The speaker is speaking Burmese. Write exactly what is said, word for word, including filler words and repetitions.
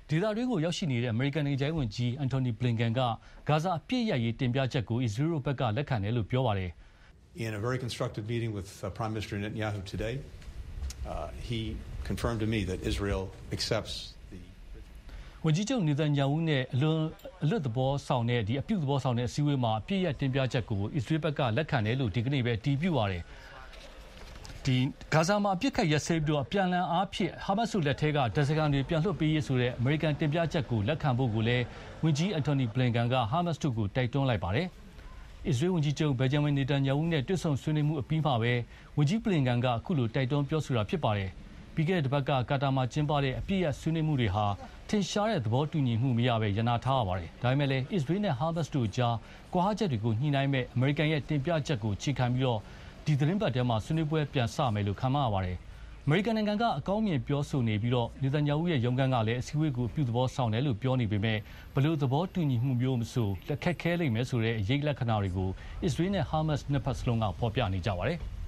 ဒေသတွင်းကိုရောက်ရှိနေတဲ့အမေရိကန်နိုင်ငံခြားရေးဝန်ကြီးအန်တိုနီဘလင်ကန်ကဂါဇာအပြည့်ရရေးတင်ပြချက်ကိုအစ္စရေးတို့ဘက်ကလက်ခံတယ်လို့ပြောပါတယ် In a very constructive meeting with uh, Prime Minister Netanyahu today, uh, he confirmed to me that Israel accepts the ဝန်ကြီးချုပ်နေတန်ယာဟုနဲ့အလွန်အလွတ်သဘောဆောင်တဲ့ဒီအပြုသဘောဆောင်တဲ့အစည်းအဝေးမှာအပြည့်ရတင်ပြချက်ကိုအစ္စရေးဘက်ကလက်ခံတယ်လို့ဒီကနေ့ပဲတည်ပြုပါတယ်ဒီဂါဇာမှာအပြစ်ခတ်ရက်စဲပြီးတော့အပြန်အလှန်အားဖြင့်ဟာမတ်စ်လက်ထက်ကဒဇကန်တွေပြန်လွှတ်ပေးရေးဆိုတဲ့အမေရိကန်တင်ပြချက်ကိုလက်ခံဖို့ကိုလည်းဝန်ကြီးအန်တိုနီဘလင်ကန်ကဟာမတ်စ်တို့ကိုတိုက်တွန်းလိုက်ပါတယ်အစ္စရေးဝန်ကြီးချုပ်ဘယ်ဂျမင်နေတန်ယာဟုနဲ့တွေ့ဆုံဆွေးနွေးမှုအပြီးမှာပဲဝန်ကြီးဘလင်ကန်ကအခုလိုတိုက်တွန်းပြောဆိုတာဖြစ်ပါတယ်ပြီးခဲ့တဲ့တစ်ပတ်ကကာတာမှာကျင်းပတဲ့အပြည့်ရဆွေးနွေးမှုတွေဟာထင်ရှားတဲ့သဘောတူညီမှုမရပဲရနာထားရပါတယ်ဒါပေမဲ့လည်းအစ္စရေးနဲ့ဟာမတ်စ်တို့ကြားကွာဟချက်တွေကိုညှိနှိုင်းမဲ့အမေရိကန်ရဲ့တင်ပြချက်ကိုခြေခံပြီးတော့ဒီသတင်းပတ်ထဲမှာဆွေးနွေးပွဲပြန်စမယ်လို့ခန့်မှန်းရပါတယ်အမေရိကန်နိုင်ငံကအကောင်းမြင်ပြောဆိုနေပြီးတော့နေတန်ယာဟုရဲ့ရုံးခန်းကလည်းအစည်းအဝေးကိုအပြုသဘောဆောင်တယ်လို့ပြောနေပေမဲ့ဘလို့သဘောတူညီမှုမျိုးမဆိုလက်ခက်ခဲလိမ့်မယ်ဆိုတဲ့အရေးလက္ခဏာတွေကိုအစ္စရေးနဲ့ဟာမတ်စ်နှစ်ဖက်စလုံးကဖော်ပြနေကြပါတယ်။